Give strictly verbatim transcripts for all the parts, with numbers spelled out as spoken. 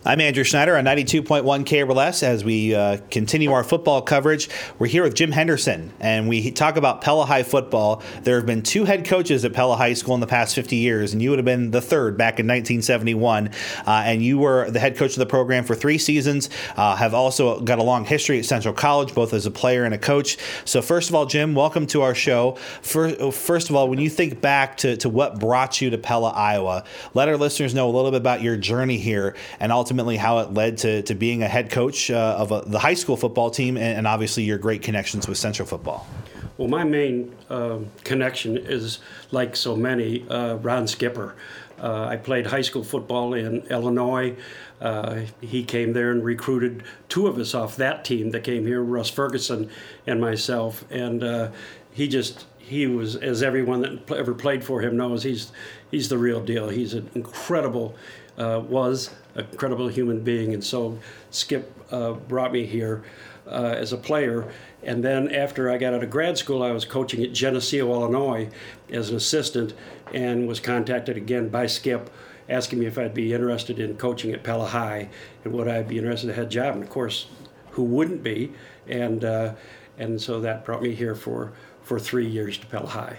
I'm Andrew Schneider on ninety-two point one K R L S. As we uh, continue our football coverage, we're here with Jim Henderson, and we talk about Pella High football. There have been two head coaches at Pella High School in the past fifty years, and you would have been the third back in nineteen seventy-one. Uh, and you were the head coach of the program for three seasons, uh, have also got a long history at Central College, both as a player and a coach. So first of all, Jim, welcome to our show. First, first of all, when you think back to, to what brought you to Pella, Iowa, let our listeners know a little bit about your journey here and ultimately how it led to, to being a head coach uh, of a, the high school football team, and, and obviously your great connections with Central football. Well, my main uh, connection is, like so many, uh, Ron Skipper. Uh, I played high school football in Illinois. Uh, he came there and recruited two of us off that team that came here, Russ Ferguson and myself. And uh, he just, he was, as everyone that ever played for him knows, he's he's the real deal. He's an incredible, uh, was an incredible human being. And so Skip uh, brought me here uh, as a player. And then after I got out of grad school, I was coaching at Geneseo, Illinois as an assistant, and was contacted again by Skip asking me if I'd be interested in coaching at Pella High and would I be interested in a head job. And of course, who wouldn't be? And uh, and so that brought me here for, for three years to Pella High.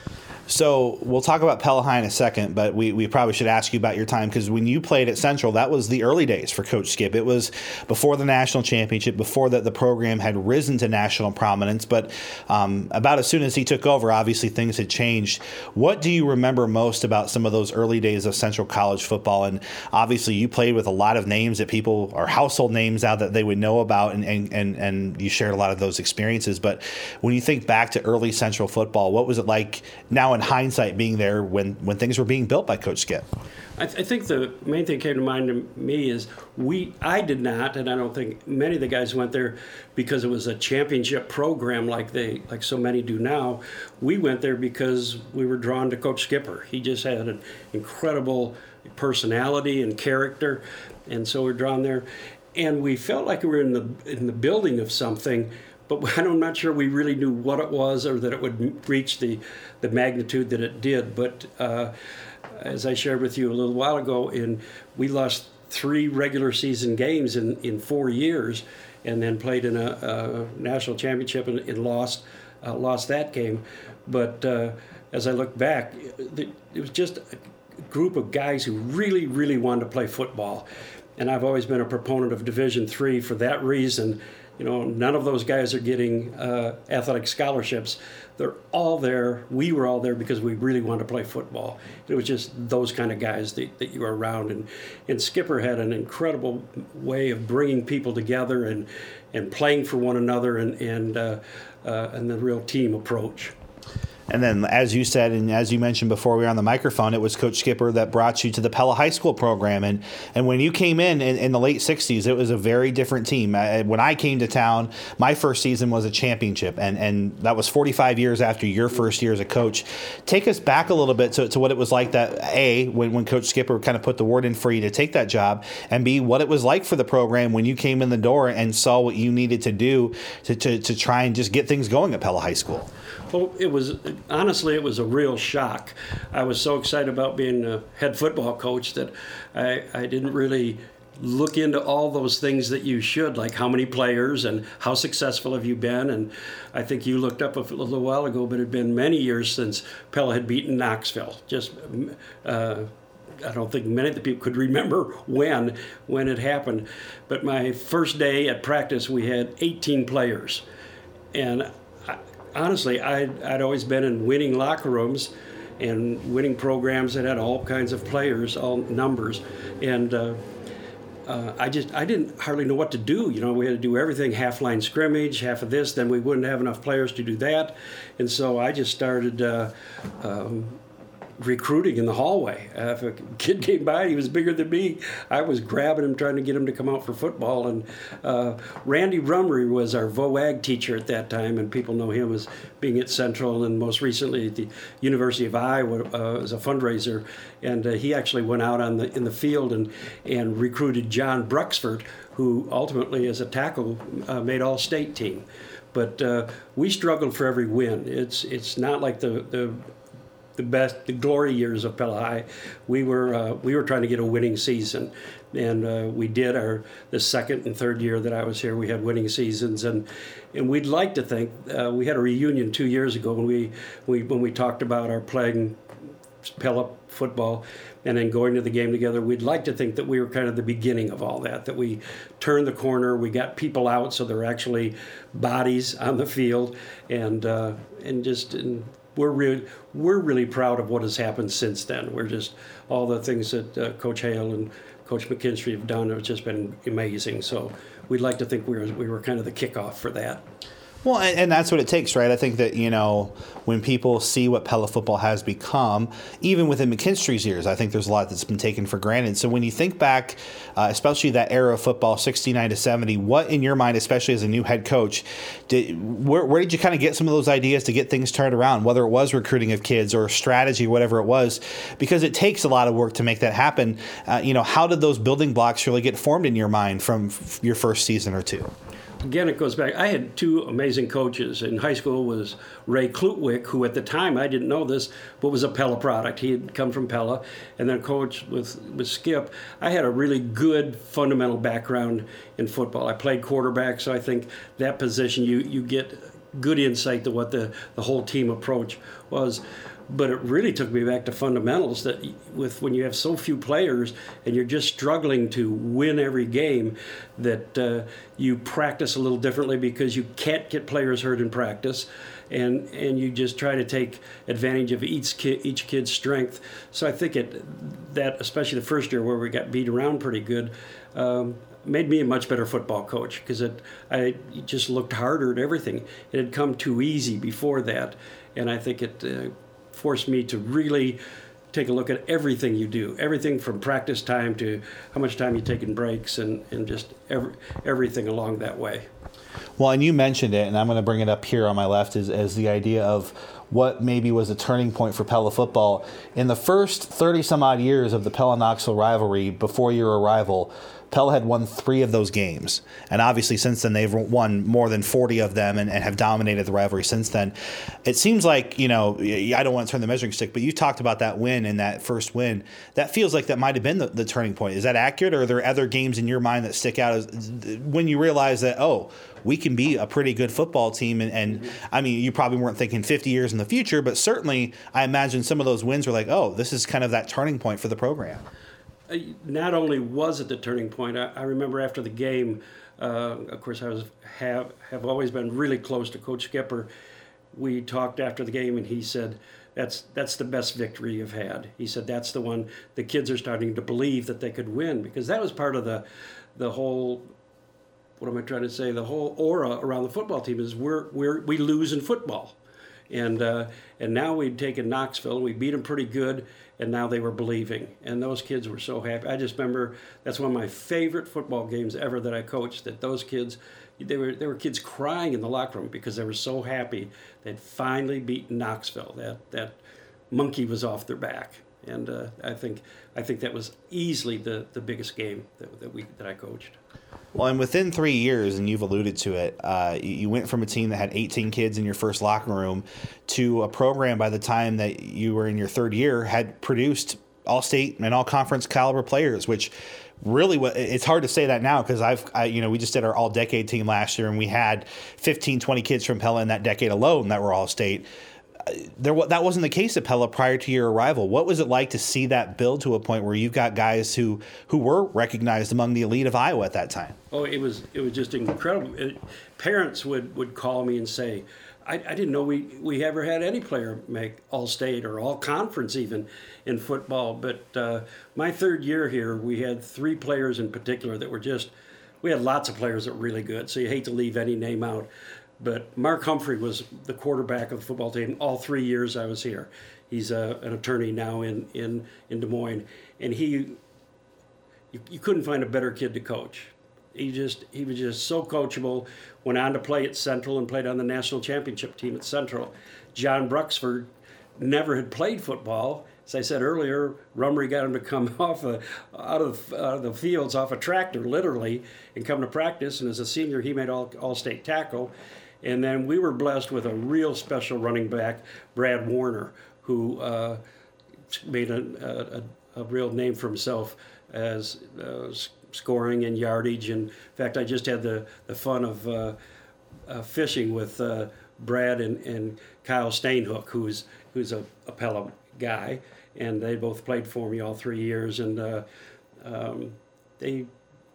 So we'll talk about Pella High in a second, but we, we probably should ask you about your time, because when you played at Central, that was the early days for Coach Skip. It was before the national championship, before that the program had risen to national prominence. But um, about as soon as he took over, obviously things had changed. What do you remember most about some of those early days of Central College football? And obviously you played with a lot of names that people are household names now that they would know about, and, and, and, and you shared a lot of those experiences. But when you think back to early Central football, what was it like now in hindsight being there when, when things were being built by Coach Skip? I, th- I think the main thing that came to mind to me is we, I did not, and I don't think many of the guys went there because it was a championship program like they, like so many do now. We went there because we were drawn to Coach Skipper. He just had an incredible personality and character, and so we're drawn there. And we felt like we were in the in the building of something, but I'm not sure we really knew what it was or that it would reach the, the magnitude that it did. But uh, as I shared with you a little while ago, in we lost three regular season games in, in four years, and then played in a, a national championship and, and lost uh, lost that game. But uh, as I look back, it was just a group of guys who really, really wanted to play football. And I've always been a proponent of Division three for that reason. You know, none of those guys are getting uh, athletic scholarships. They're all there. We were all there because we really wanted to play football. It was just those kind of guys that, that you were around. And, and Skipper had an incredible way of bringing people together and, and playing for one another and, and, uh, uh, and the real team approach. And then, as you said, and as you mentioned before we were on the microphone, it was Coach Skipper that brought you to the Pella High School program. And and when you came in in, in the late sixties, it was a very different team. I, when I came to town, my first season was a championship, and, and that was forty-five years after your first year as a coach. Take us back a little bit to, to what it was like that, A, when, when Coach Skipper kind of put the word in for you to take that job, and B, what it was like for the program when you came in the door and saw what you needed to do to, to, to try and just get things going at Pella High School. Well, it was, honestly, it was a real shock. I was so excited about being a head football coach that I, I didn't really look into all those things that you should, like how many players and how successful have you been. And I think you looked up a little while ago, but it had been many years since Pella had beaten Knoxville. Just, uh, I don't think many of the people could remember when, when it happened. But my first day at practice, we had eighteen players. And honestly, I'd, I'd always been in winning locker rooms and winning programs that had all kinds of players, all numbers, and uh, uh, I just I didn't hardly know what to do. You know, we had to do everything, half line scrimmage, half of this, then we wouldn't have enough players to do that, and so I just started uh, um, recruiting in the hallway. Uh, if a kid came by, he was bigger than me, I was grabbing him, trying to get him to come out for football. And uh, Randy Rummery was our V O A G teacher at that time, and people know him as being at Central and most recently at the University of Iowa uh, as a fundraiser. And uh, he actually went out on the in the field and, and recruited John Bruxford, who ultimately as a tackle uh, made all-state team. But uh, we struggled for every win. It's it's not like the, the the best, the glory years of Pella High, we were uh, we were trying to get a winning season, and uh, we did. Our the second and third year that I was here, we had winning seasons, and and we'd like to think uh, we had a reunion two years ago when we we when we talked about our playing Pella football and then going to the game together. We'd like to think that we were kind of the beginning of all that, that we turned the corner, we got people out, so there were actually bodies on the field, and uh, and just and we're really we're really proud of what has happened since then. We're just all the things that uh, Coach Hale and Coach McKinstry have done have just been amazing. So we'd like to think we were we were kind of the kickoff for that. Well, and, and that's what it takes, right? I think that, you know, when people see what Pella football has become, even within McKinstry's years, I think there's a lot that's been taken for granted. So when you think back, uh, especially that era of football, sixty-nine to seventy, what in your mind, especially as a new head coach, did where, where did you kind of get some of those ideas to get things turned around, whether it was recruiting of kids or strategy, whatever it was, because it takes a lot of work to make that happen. Uh, you know, how did those building blocks really get formed in your mind from f- your first season or two? Again, it goes back. I had two amazing coaches. In high school was Ray Klutwick, who at the time, I didn't know this, but was a Pella product. He had come from Pella. And then coach with, with Skip. I had a really good fundamental background in football. I played quarterback, so I think that position, you, you get good insight to what the, the whole team approach was. But it really took me back to fundamentals, that with when you have so few players and you're just struggling to win every game, that uh, you practice a little differently because you can't get players hurt in practice, and and you just try to take advantage of each kid, each kid's strength. So I think it that especially the first year where we got beat around pretty good, um, made me a much better football coach, because it I just looked harder at everything. It had come too easy before that, and I think it. Uh, forced me to really take a look at everything you do, everything from practice time to how much time you take in breaks, and, and just every, everything along that way. Well, and you mentioned it, and I'm going to bring it up here on my left, is as the idea of what maybe was a turning point for Pella football. In the first thirty-some-odd years of the Pella-Knoxville rivalry before your arrival, Pella had won three of those games. And obviously since then they've won more than forty of them and, and have dominated the rivalry since then. It seems like, you know, I don't want to turn the measuring stick, but you talked about that win and that first win. That feels like that might have been the, the turning point. Is that accurate, or are there other games in your mind that stick out as when you realize that, oh, we can be a pretty good football team? And, and mm-hmm. I mean, you probably weren't thinking fifty years in the future, but certainly I imagine some of those wins were like, oh, this is kind of that turning point for the program. Not only was it the turning point, I, I remember after the game, uh, of course I was have have always been really close to Coach Skipper. We talked after the game, and he said, that's that's the best victory you've had. He said that's the one the kids are starting to believe that they could win, because that was part of the the whole, what am I trying to say, the whole aura around the football team is we're, we're we lose in football. And uh, and now we'd taken Knoxville, and we beat them pretty good, and now they were believing. And those kids were so happy. I just remember that's one of my favorite football games ever that I coached, that those kids, they were there were kids crying in the locker room because they were so happy they'd finally beaten Knoxville. That that monkey was off their back. And uh, I think I think that was easily the, the biggest game that, that we that I coached. Well, and within three years, and you've alluded to it, uh, you went from a team that had eighteen kids in your first locker room to a program by the time that you were in your third year had produced all-state and all-conference caliber players, which really, it's hard to say that now because I've, I, you know, we just did our all-decade team last year, and we had fifteen, twenty kids from Pella in that decade alone that were all-state. There, that wasn't the case at Pella prior to your arrival. What was it like to see that build to a point where you've got guys who, who were recognized among the elite of Iowa at that time? Oh, it was it was just incredible. It, parents would, would call me and say, I, I didn't know we, we ever had any player make all-state or all-conference even in football. But uh, my third year here, we had three players in particular that were just, we had lots of players that were really good, so you hate to leave any name out. But Mark Humphrey was the quarterback of the football team all three years I was here. He's a, an attorney now in, in, in Des Moines. And he, you, you couldn't find a better kid to coach. He just he was just so coachable. Went on to play at Central and played on the national championship team at Central. John Bruxford never had played football. As I said earlier, Rumry got him to come off a, out of out of the fields off a tractor, literally, and come to practice. And as a senior, he made all all-state tackle. And then we were blessed with a real special running back, Brad Warner, who uh, made a, a, a real name for himself as uh, scoring and yardage. And in fact, I just had the, the fun of uh, uh, fishing with uh, Brad and, and Kyle Stainhook, who's who's a, a Pella guy, and they both played for me all three years, and uh, um, they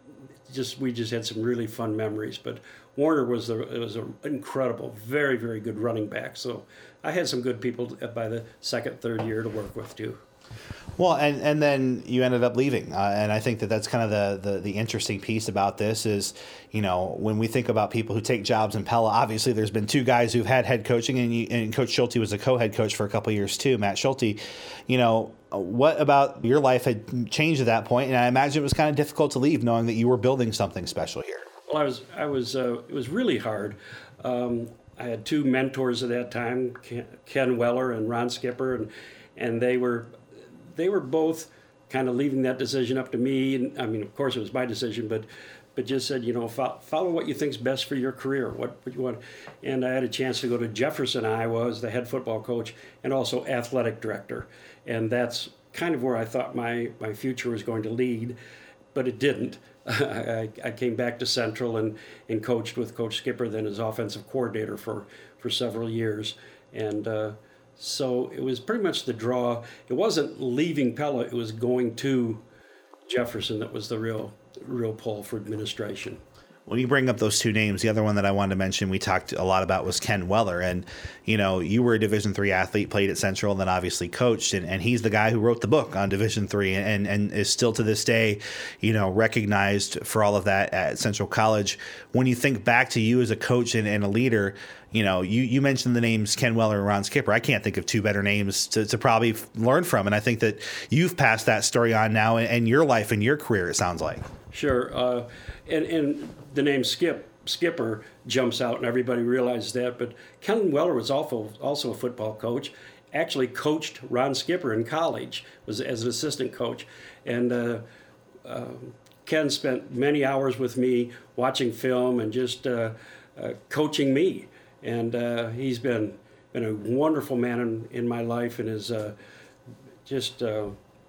just we just had some really fun memories. But Warner was a was an incredible, very very good running back. So I had some good people by the second, third year to work with too. Well, and, and then you ended up leaving, uh, and I think that that's kind of the, the the interesting piece about this is, you know, when we think about people who take jobs in Pella, obviously there's been two guys who've had head coaching, and, you, and Coach Schulte was a co-head coach for a couple of years too, Matt Schulte. You know, what about your life had changed at that point? And I imagine it was kind of difficult to leave, knowing that you were building something special here. Well, I was I was uh, it was really hard. Um, I had two mentors at that time, Ken Weller and Ron Skipper, and and they were. They were both kind of leaving that decision up to me. And I mean, of course, it was my decision, but but just said, you know, follow, follow what you think's best for your career, what, what you want. And I had a chance to go to Jefferson, Iowa, as the head football coach and also athletic director. And that's kind of where I thought my, my future was going to lead, but it didn't. I, I came back to Central and, and coached with Coach Skipper, then as offensive coordinator for, for several years. And uh, So it was pretty much the draw. It wasn't leaving Pella, it was going to Jefferson that was the real real pull for administration. When you bring up those two names, the other one that I wanted to mention we talked a lot about was Ken Weller. And, you know, you were a Division three athlete, played at Central, and then obviously coached. And, and he's the guy who wrote the book on Division three and, and is still to this day, you know, recognized for all of that at Central College. When you think back to you as a coach and, and a leader, you know, you, you mentioned the names Ken Weller and Ron Skipper. I can't think of two better names to, to probably learn from. And I think that you've passed that story on now in, in your life and your career, it sounds like. Sure. Uh, and, and the name Skip Skipper jumps out, and everybody realizes that. But Ken Weller was also, also a football coach, actually coached Ron Skipper in college was as an assistant coach. And uh, uh, Ken spent many hours with me watching film and just uh, uh, coaching me. And uh, he's been been a wonderful man in, in my life, and is uh, just uh,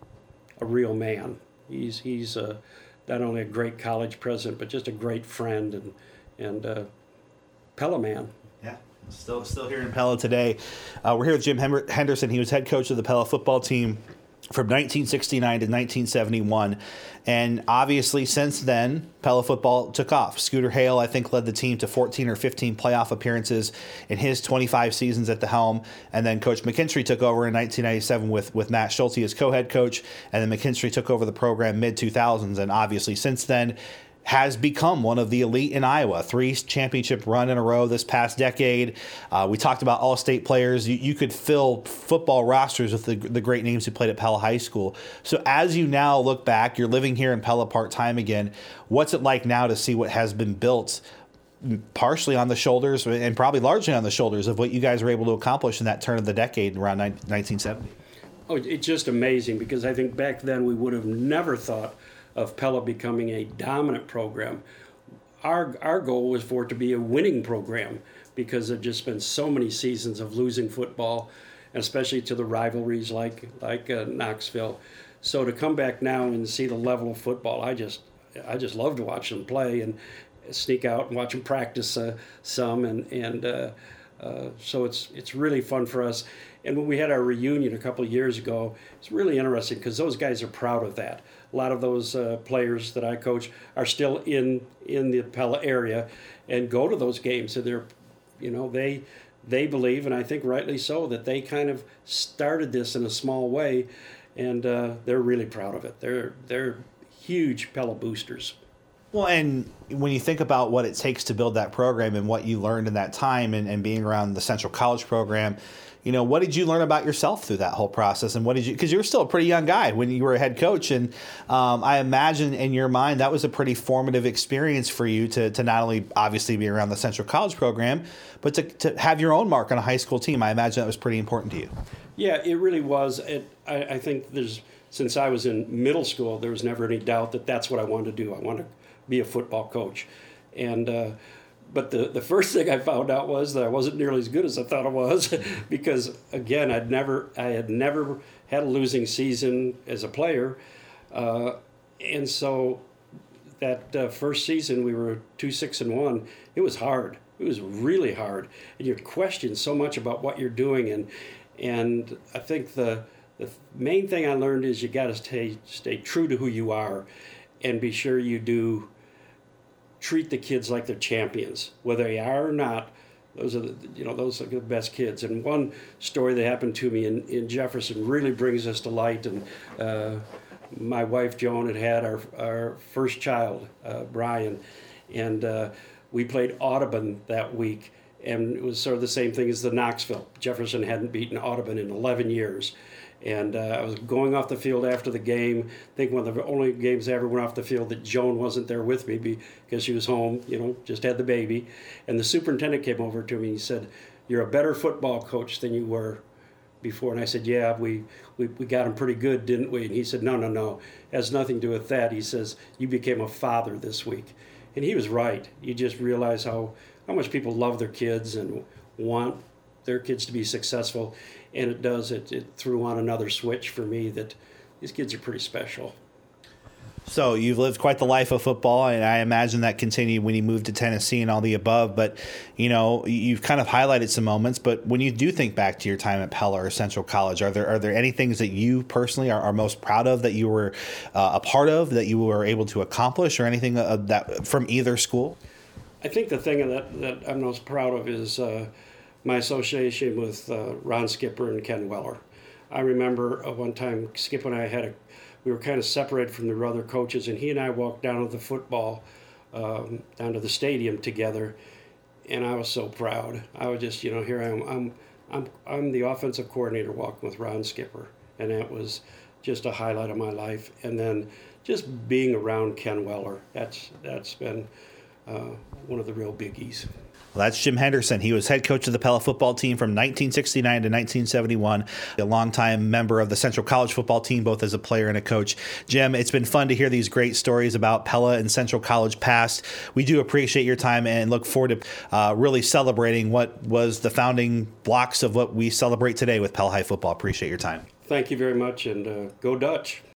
a real man. He's he's uh, not only a great college president, but just a great friend and and uh, Pella man. Yeah, still still here in Pella today. Uh, we're here with Jim Henderson. He was head coach of the Pella football team from nineteen sixty-nine to nineteen seventy-one. And obviously, since then, Pella football took off. Scooter Hale, I think, led the team to fourteen or fifteen playoff appearances in his twenty-five seasons at the helm. And then Coach McKinstry took over in nineteen ninety-seven with, with Matt Schulte as co-head coach. And then McKinstry took over the program mid two thousands. And obviously, since then, has become one of the elite in Iowa. Three championship run in a row this past decade. Uh, we talked about all-state players. You, you could fill football rosters with the, the great names who played at Pella High School. So as you now look back, you're living here in Pella part-time again. What's it like now to see what has been built partially on the shoulders and probably largely on the shoulders of what you guys were able to accomplish in that turn of the decade around nineteen seventy? Oh, it's just amazing, because I think back then we would have never thought of Pella becoming a dominant program. Our our goal was for it to be a winning program, because there've just been so many seasons of losing football, and especially to the rivalries like like uh, Knoxville. So to come back now and see the level of football, I just I just love to watch them play and sneak out and watch them practice uh, some, and and uh, uh, so it's it's really fun for us. And when we had our reunion a couple of years ago, it's really interesting because those guys are proud of that. A lot of those uh, players that I coach are still in in the Pella area and go to those games. So they're, you know, they they believe, and I think rightly so, that they kind of started this in a small way, and uh, they're really proud of it. They're they're huge Pella boosters. Well, and when you think about what it takes to build that program and what you learned in that time and, and being around the Central College program, you know, what did you learn about yourself through that whole process? And what did you, because you were still a pretty young guy when you were a head coach. And um, I imagine in your mind, that was a pretty formative experience for you to, to not only obviously be around the Central College program, but to, to have your own mark on a high school team. I imagine that was pretty important to you. Yeah, it really was. It, I, I think there's, since I was in middle school, there was never any doubt that that's what I wanted to do. I wanted to be a football coach. And uh, but the, the first thing I found out was that I wasn't nearly as good as I thought I was, because again, I'd never I had never had a losing season as a player, uh, and so that uh, first season we were two six and one. It was hard. It was really hard, and you're questioned so much about what you're doing, and and I think the the main thing I learned is you got to stay stay true to who you are, and be sure you do treat the kids like they're champions, whether they are or not. Those are the, you know those are the best kids. And one story that happened to me in, in Jefferson really brings this to light. And uh, my wife Joan had had our our first child, uh, Brian, and uh, we played Audubon that week, and it was sort of the same thing as the Knoxville. Jefferson hadn't beaten Audubon in eleven years. And uh, I was going off the field after the game. I think one of the only games I ever went off the field that Joan wasn't there with me because she was home, you know, just had the baby. And the superintendent came over to me and he said, "You're a better football coach than you were before." And I said, "Yeah, we, we, we got him pretty good, didn't we?" And he said, "No, no, no. It has nothing to do with that." He says, "You became a father this week." And he was right. You just realize how, how much people love their kids and want their kids to be successful. And it does, it, it threw on another switch for me that these kids are pretty special. So you've lived quite the life of football, and I imagine that continued when you moved to Tennessee and all the above. But, you know, you've kind of highlighted some moments. But when you do think back to your time at Pella or Central College, are there are there any things that you personally are, are most proud of that you were uh, a part of, that you were able to accomplish, or anything uh, that from either school? I think the thing that, that I'm most proud of is uh, my association with uh, Ron Skipper and Ken Weller. I remember uh, one time Skip and I had a, we were kind of separated from the other coaches, and he and I walked down to the football, um, down to the stadium together, and I was so proud. I was just, you know, here I am. I'm, I'm, I'm the offensive coordinator walking with Ron Skipper, and that was just a highlight of my life. And then just being around Ken Weller, that's that's been uh, one of the real biggies. Well, that's Jim Henderson. He was head coach of the Pella football team from nineteen sixty-nine to nineteen seventy-one, a longtime member of the Central College football team, both as a player and a coach. Jim, it's been fun to hear these great stories about Pella and Central College past. We do appreciate your time and look forward to uh, really celebrating what was the founding blocks of what we celebrate today with Pella High football. Appreciate your time. Thank you very much, and uh, go Dutch.